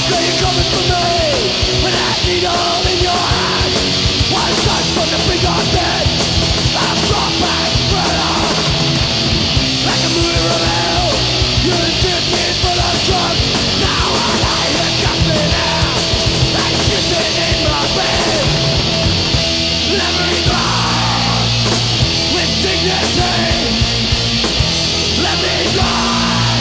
Say you're coming for me with that needle in your hand. One touch from the brink of death, I'm brought back better. Like a movie reveal, you're addicted full of drugs. Now I lie here gasping out and shitting in my bed. Let me die with dignity. Let me die.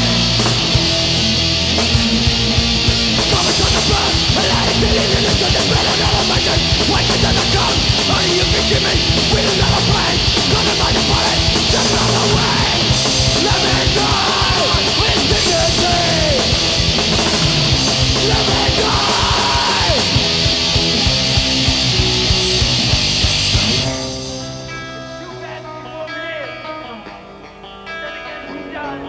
Come and touch the blood, and I ain't feeling in this goodness, but another mission. Wait until the come, only you can give me with another pain. Gonna find the body, just run away. Let me die with dignity. Let me die. You can't be over here. Then again, it's done.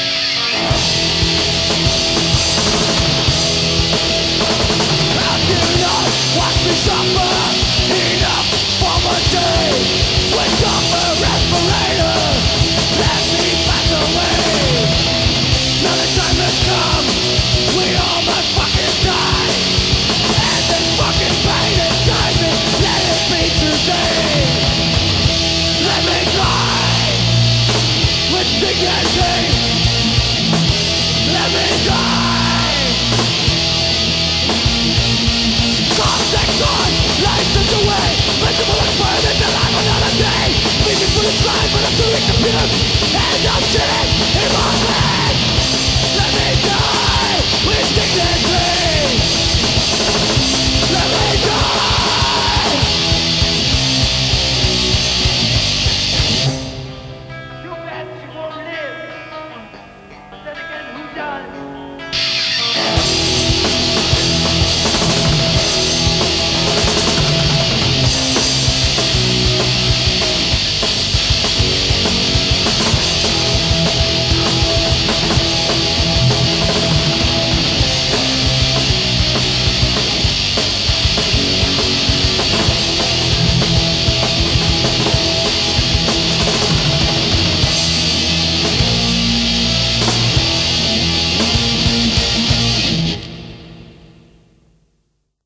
How do you not watch me suffer? Enough poverty. Switch off a respirator. Let me pass away. Now the time has come. We all must fucking die. And this fucking pain inside me, let it be today. Let me die with dignity. Let me die. Contact on, life slips away. Vegetable expired into life another day. Leaving for the slide, but I'm doing computer. And I'm shitting.